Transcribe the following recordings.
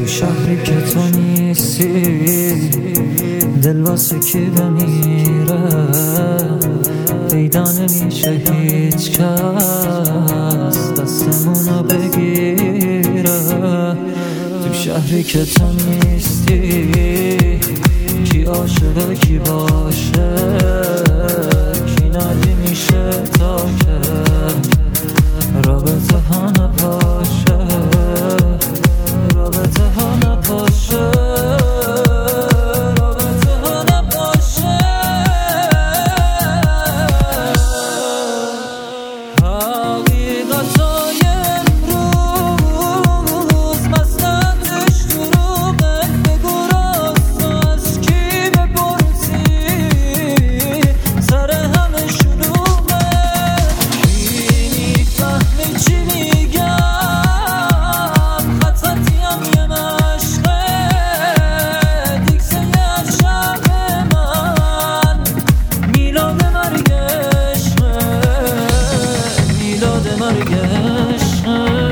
شهری که تو نیستی دل واسه کی بمیره، پیدا نمیشه هیچ کس دستمونو بگیره. تو شهری که تو نیستی کی عاشقه کی باشه، کی نادی میشه تا که رابطه ها نپاشه، رابطه ها نپاشه، رابطه ها نپاشه. حقیقتای امروز مسندش دروغه، بگو راست از کی بپرسی سر همه شلوغه. کی میفهمه چی میگم، خطتیم یه مشقه، دیگه از شب من میلاد مرگ عشقه، میلاد مرگ عشقه.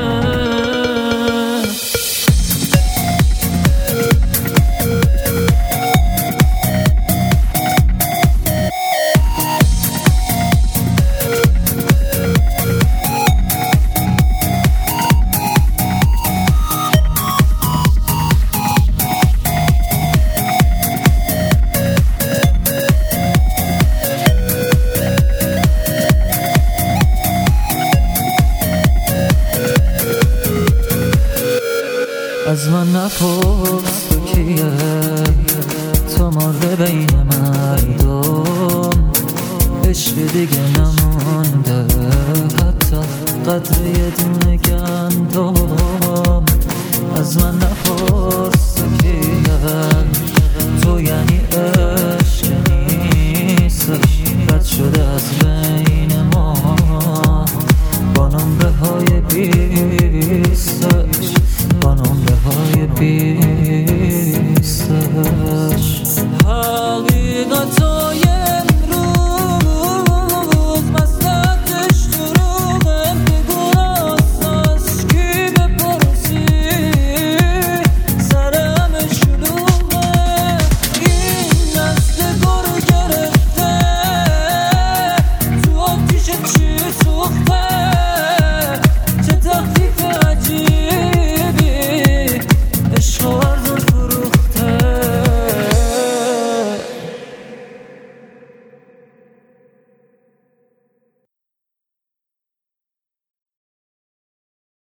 از من نپرس تو کیه، تو مرده بین مردم، عشق دیگه نمونده، حتی قدر یه دونه